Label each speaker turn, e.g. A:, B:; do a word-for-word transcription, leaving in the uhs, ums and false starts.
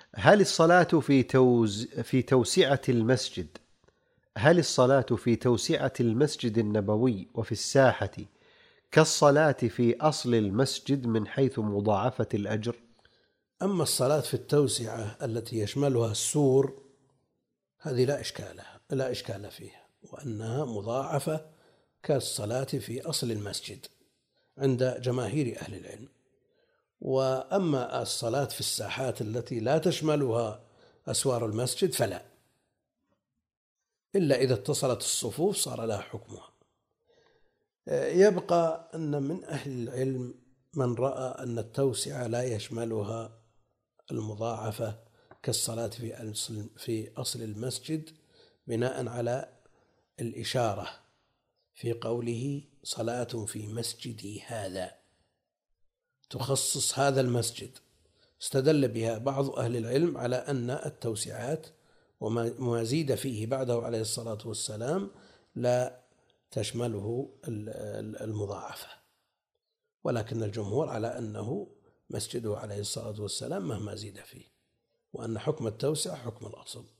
A: هل الصلاة في توز في توسعة المسجد هل الصلاة في توسعة المسجد النبوي وفي الساحة كالصلاة في أصل المسجد من حيث مضاعفة الأجر؟
B: أما الصلاة في التوسعة التي يشملها السور هذه لا إشكال لا إشكال فيها، وأنها مضاعفة كالصلاة في أصل المسجد عند جماهير أهل العلم. وأما الصلاة في الساحات التي لا تشملها أسوار المسجد فلا، إلا إذا اتصلت الصفوف صار لها حكمها. يبقى أن من أهل العلم من رأى أن التوسعة لا يشملها المضاعفة كالصلاة في في أصل المسجد، بناء على الإشارة في قوله صلاة في مسجدي هذا، تخصص هذا المسجد. استدل بها بعض أهل العلم على أن التوسعات وما زيد فيه بعده عليه الصلاة والسلام لا تشمله المضاعفة، ولكن الجمهور على أنه مسجده عليه الصلاة والسلام مهما زيد فيه، وأن حكم التوسعة حكم الأصل.